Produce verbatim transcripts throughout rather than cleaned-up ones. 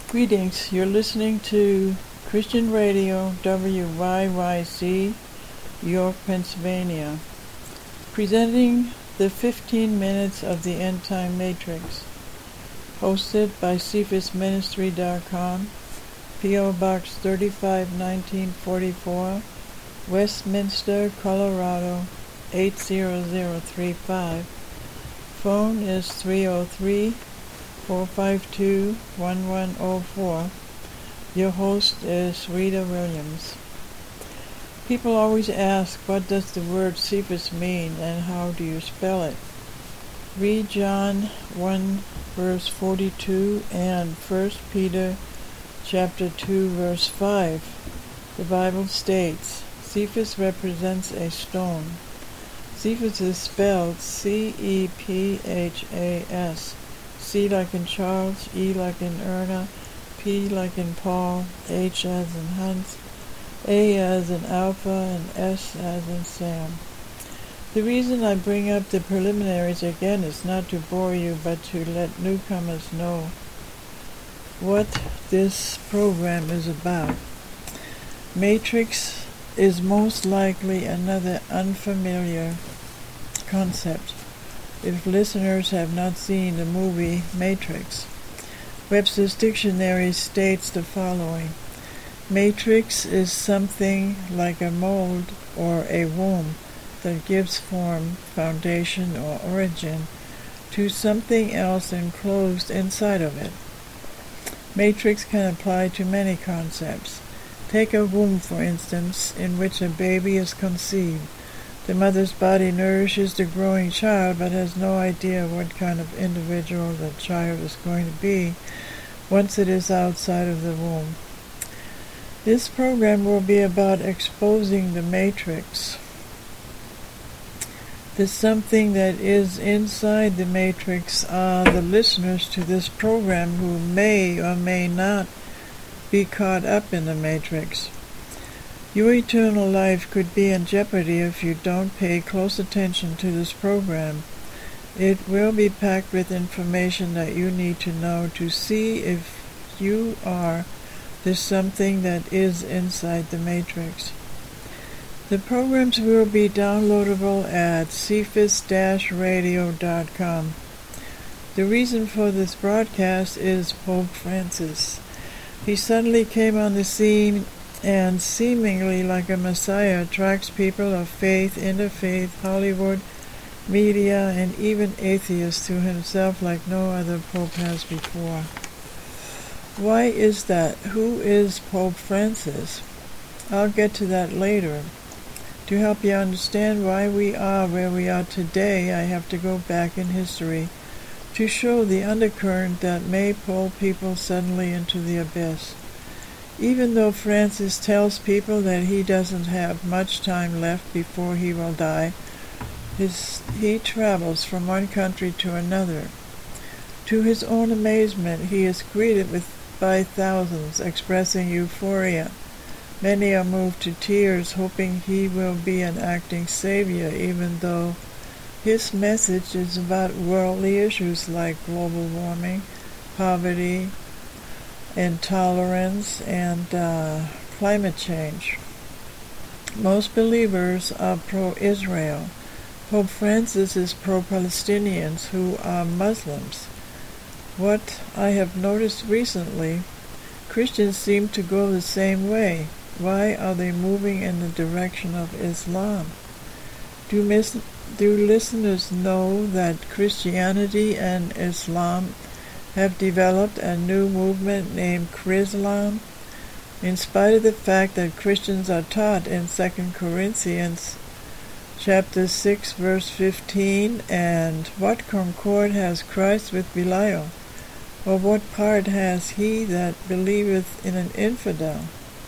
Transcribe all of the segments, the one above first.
Greetings, you're listening to Christian Radio W Y Y C, York, Pennsylvania, presenting the fifteen minutes of the End Time Matrix, hosted by Cephas Ministry dot com, P O Box thirty-five nineteen forty-four, Westminster, Colorado eight zero zero three five. Phone is three oh three, four five two, one one oh four. Your host is Rita Williams. People always ask, what does the word Cephas mean and how do you spell it? Read John one verse forty-two and First Peter chapter two verse five. The Bible states, Cephas represents a stone. Cephas is spelled C E P H A S. C like in Charles, E like in Erna, P like in Paul, H as in Hans, A as in Alpha, and S as in Sam. The reason I bring up the preliminaries again is not to bore you, but to let newcomers know what this program is about. Matrix is most likely another unfamiliar concept if listeners have not seen the movie Matrix. Webster's Dictionary states the following: Matrix is something like a mold or a womb that gives form, foundation, or origin to something else enclosed inside of it. Matrix can apply to many concepts. Take a womb, for instance, in which a baby is conceived. The mother's body nourishes the growing child, but has no idea what kind of individual the child is going to be once it is outside of the womb. This program will be about exposing the matrix. The something that is inside the matrix are the listeners to this program who may or may not be caught up in the matrix. Your eternal life could be in jeopardy if you don't pay close attention to this program. It will be packed with information that you need to know to see if you are the something that is inside the matrix. The programs will be downloadable at cephas dash radio dot com. The reason for this broadcast is Pope Francis. He suddenly came on the scene and, seemingly like a messiah, attracts people of faith, interfaith, Hollywood, media, and even atheists to himself like no other pope has before. Why is that? Who is Pope Francis? I'll get to that later. To help you understand why we are where we are today, I have to go back in history to show the undercurrent that may pull people suddenly into the abyss. Even though Francis tells people that he doesn't have much time left before he will die, his, he travels from one country to another. To his own amazement, he is greeted with by thousands expressing euphoria. Many are moved to tears, hoping he will be an acting savior, even though his message is about worldly issues like global warming, poverty, intolerance, and uh, climate change. Most believers are pro-Israel. Pope Francis is pro-Palestinians who are Muslims. What I have noticed recently, Christians seem to go the same way. Why are they moving in the direction of Islam? Do, mis- do listeners know that Christianity and Islam have developed a new movement named Chrislam? In spite of the fact that Christians are taught in Second Corinthians chapter six verse fifteen, and what concord has Christ with Belial? Or what part has he that believeth in an infidel?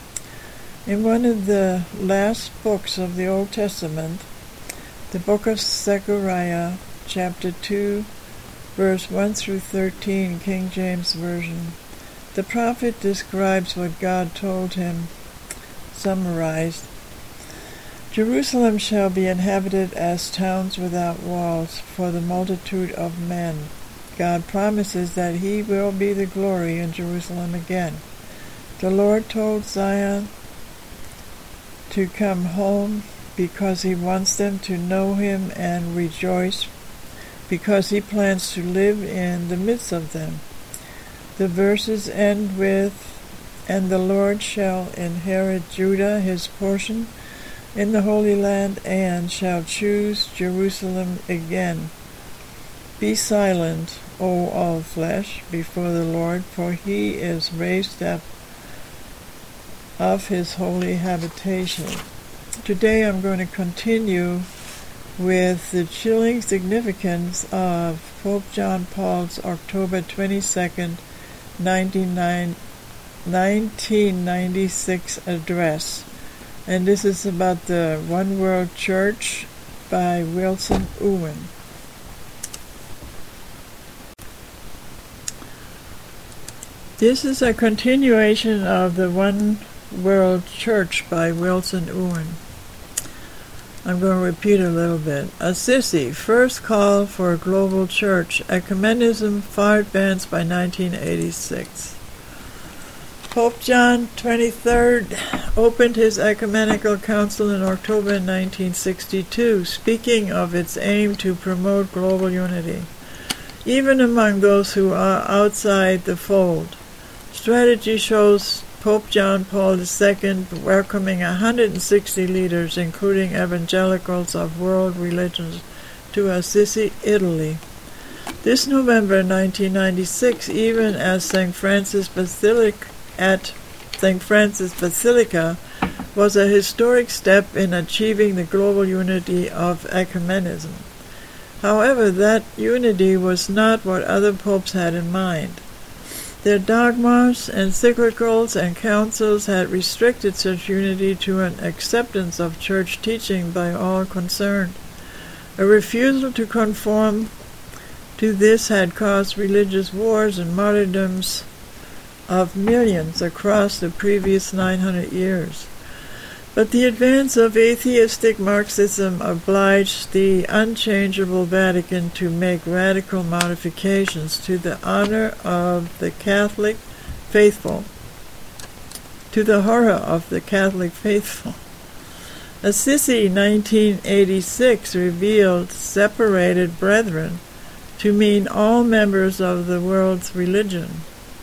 In one of the last books of the Old Testament, the book of Zechariah, chapter two, verse one through thirteen, King James Version, the prophet describes what God told him, summarized. Jerusalem shall be inhabited as towns without walls for the multitude of men. God promises that he will be the glory in Jerusalem again. The Lord told Zion to come home because he wants them to know him and rejoice, because he plans to live in the midst of them. The verses end with, "And the Lord shall inherit Judah, his portion, in the Holy Land, and shall choose Jerusalem again. Be silent, O all flesh, before the Lord, for he is raised up of his holy habitation." Today I'm going to continue with the chilling significance of Pope John Paul's October twenty-second, nineteen ninety-six address. And this is about the One World Church by Wilson Owen. This is a continuation of the One World Church by Wilson Owen. I'm going to repeat a little bit. Assisi, first call for a global church. Ecumenism far advanced by nineteen eighty-six. Pope John the twenty-third opened his ecumenical council in October nineteen sixty-two, speaking of its aim to promote global unity, even among those who are outside the fold. Strategy shows Pope John Paul the Second welcoming one hundred sixty leaders, including evangelicals of world religions, to Assisi, Italy. This November nineteen ninety-six, even as Saint Francis Basilica at Saint Francis Basilica was a historic step in achieving the global unity of ecumenism. However, that unity was not what other popes had in mind. Their dogmas, encyclicals, and councils had restricted such unity to an acceptance of church teaching by all concerned. A refusal to conform to this had caused religious wars and martyrdoms of millions across the previous nine hundred years. But the advance of atheistic Marxism obliged the unchangeable Vatican to make radical modifications to the honor of the Catholic faithful, to the horror of the Catholic faithful. Assisi nineteen eighty-six revealed separated brethren to mean all members of the world's religion.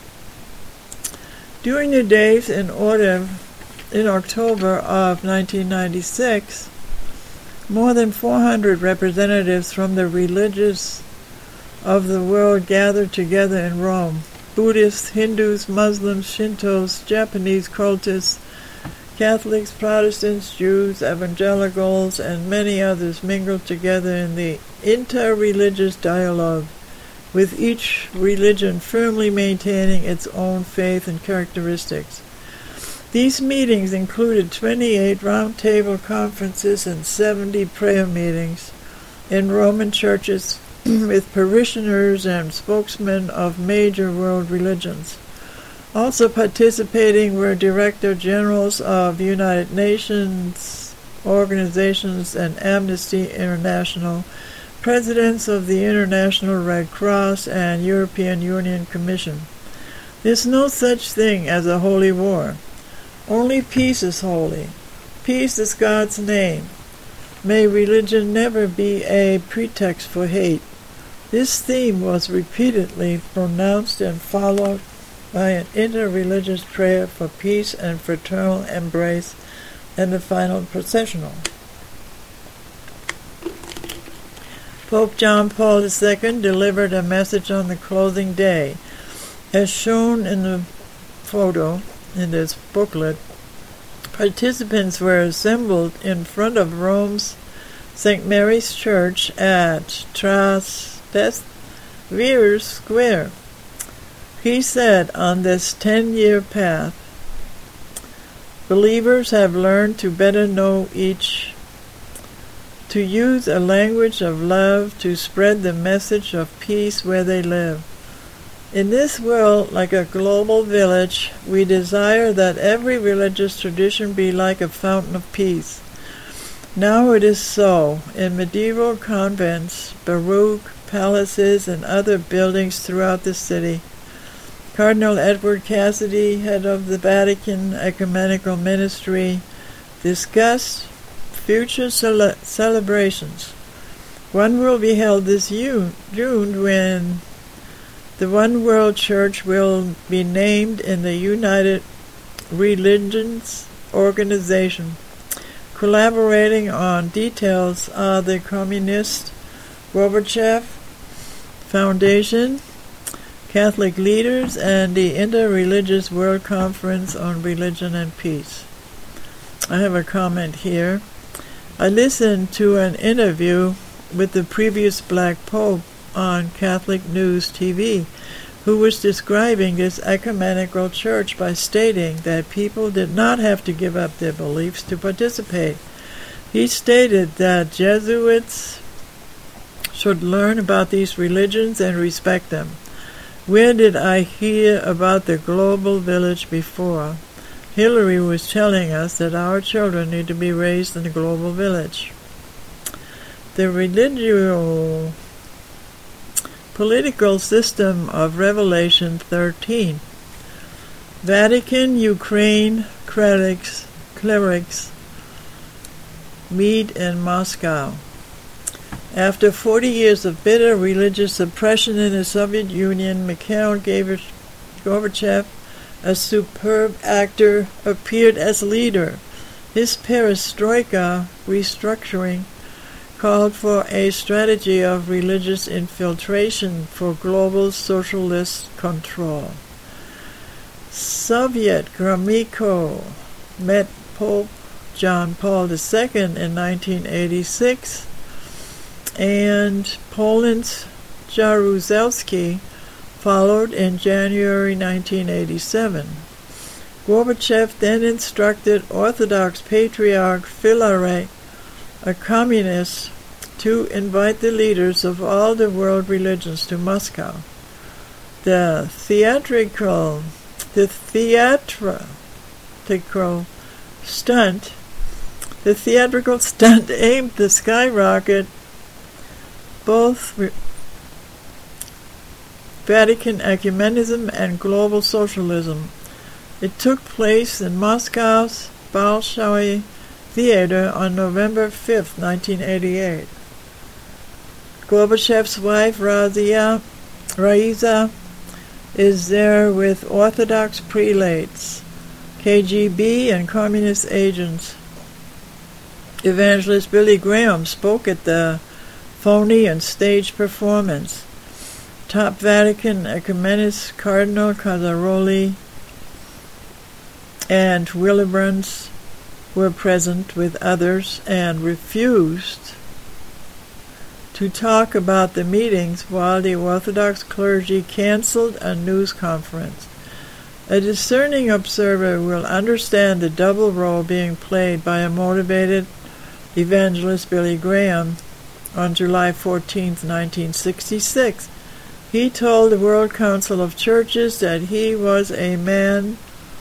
During the days in order in October of nineteen ninety-six, more than four hundred representatives from the religions of the world gathered together in Rome. Buddhists, Hindus, Muslims, Shintos, Japanese cultists, Catholics, Protestants, Jews, evangelicals, and many others mingled together in the inter-religious dialogue, with each religion firmly maintaining its own faith and characteristics. These meetings included twenty-eight round-table conferences and seventy prayer meetings in Roman churches with parishioners and spokesmen of major world religions. Also participating were Director Generals of United Nations organizations and Amnesty International, presidents of the International Red Cross and European Union Commission. There's no such thing as a holy war. Only peace is holy. Peace is God's name. May religion never be a pretext for hate. This theme was repeatedly pronounced and followed by an interreligious prayer for peace and fraternal embrace and the final processional. Pope John Paul the Second delivered a message on the closing day. As shown in the photo in this booklet, participants were assembled in front of Rome's Saint Mary's Church at Trastevere Square. He said, on this ten-year path, believers have learned to better know each, to use a language of love to spread the message of peace where they live. In this world, like a global village, we desire that every religious tradition be like a fountain of peace. Now it is so. In medieval convents, Baroque palaces, and other buildings throughout the city. Cardinal Edward Cassidy, head of the Vatican Ecumenical Ministry, discussed future cele- celebrations. One will be held this June when the One World Church will be named in the United Religions Organization. Collaborating on details are the Communist Gorbachev Foundation, Catholic leaders, and the Interreligious World Conference on Religion and Peace. I have a comment here. I listened to an interview with the previous Black Pope on Catholic News T V, who was describing this ecumenical church by stating that people did not have to give up their beliefs to participate. He stated that Jesuits should learn about these religions and respect them. Where did I hear about the global village before? Hillary was telling us that our children need to be raised in the global village. The religio political system of Revelation thirteen. Vatican, Ukraine, clerics, clerics meet in Moscow. After forty years of bitter religious suppression in the Soviet Union, Mikhail Gorbachev, a superb actor, appeared as leader. His perestroika restructuring called for a strategy of religious infiltration for global socialist control. Soviet Gromyko met Pope John Paul the Second in nineteen eighty-six, and Poland's Jaruzelski followed in January nineteen eighty-seven. Gorbachev then instructed Orthodox Patriarch Filaret, a communist, to invite the leaders of all the world religions to Moscow. The theatrical, the theatrical stunt, the theatrical stunt aimed to skyrocket both re- Vatican ecumenism and global socialism. It took place in Moscow's Bolshoi Theater on November fifth, nineteen eighty-eight. Gorbachev's wife, Razia, Raiza, is there with Orthodox prelates, K G B, and communist agents. Evangelist Billy Graham spoke at the phony and staged performance. Top Vatican ecumenist Cardinal Cazzaroli and Willibrans were present with others and refused to talk about the meetings while the Orthodox clergy canceled a news conference. A discerning observer will understand the double role being played by a motivated evangelist Billy Graham. On July fourteenth, nineteen sixty-six, he told the World Council of Churches that he was a man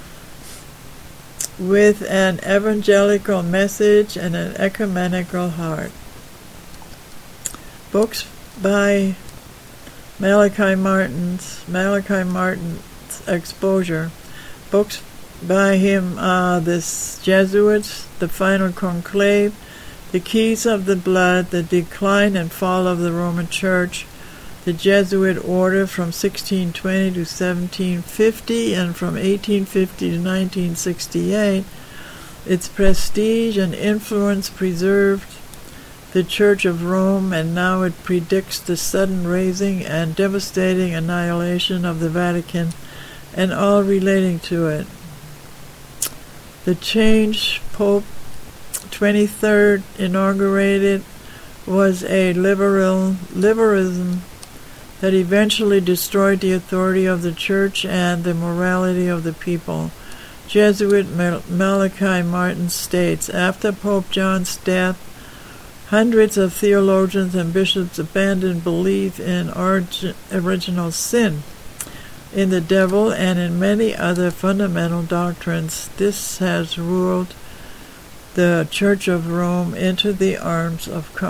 with an evangelical message and an ecumenical heart. Books by Malachi Martin's Malachi Martin's Exposure. Books by him are The Jesuits, The Final Conclave, The Keys of the Blood, The Decline and Fall of the Roman Church, The Jesuit Order from sixteen twenty to seventeen fifty and from eighteen fifty to nineteen sixty-eight, Its Prestige and Influence Preserved, The Church of Rome, and now it predicts the sudden razing and devastating annihilation of the Vatican and all relating to it. The change Pope twenty-third inaugurated was a liberal liberalism that eventually destroyed the authority of the Church and the morality of the people. Jesuit Malachi Martin states, after Pope John's death, hundreds of theologians and bishops abandoned belief in origin, original sin, in the devil, and in many other fundamental doctrines. This has ruled the Church of Rome into the arms of